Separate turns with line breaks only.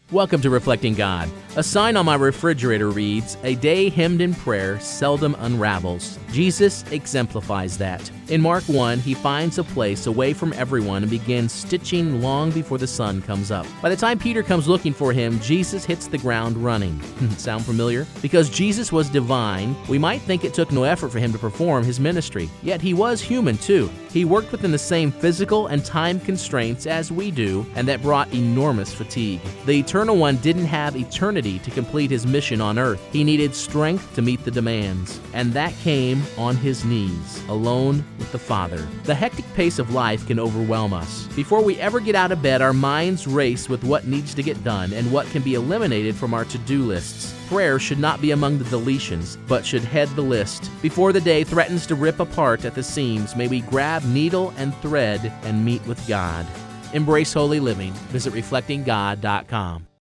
Welcome to Reflecting God. A sign on my refrigerator reads, "A day hemmed in prayer seldom unravels." Jesus exemplifies that. In Mark 1, he finds a place away from everyone and begins stitching long before the sun comes up. By the time Peter comes looking for him, Jesus hits the ground running. Sound familiar? Because Jesus was divine, we might think it took no effort for him to perform his ministry. Yet he was human too. He worked within the same physical and time constraints as we do, and that brought enormous fatigue. The Eternal One didn't have eternity to complete his mission on earth. He needed strength to meet the demands, and that came on his knees, alone with the Father. The hectic pace of life can overwhelm us. Before we ever get out of bed, our minds race with what needs to get done and what can be eliminated from our to-do lists. Prayer should not be among the deletions, but should head the list. Before the day threatens to rip apart at the seams, may we grab needle and thread and meet with God. Embrace holy living. Visit reflectinggod.com.